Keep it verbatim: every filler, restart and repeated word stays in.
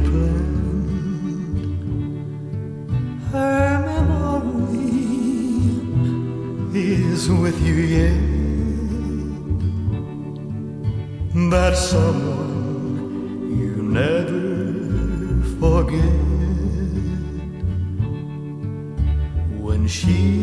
planned. Her memory is with you yet. That someone you never forget. When she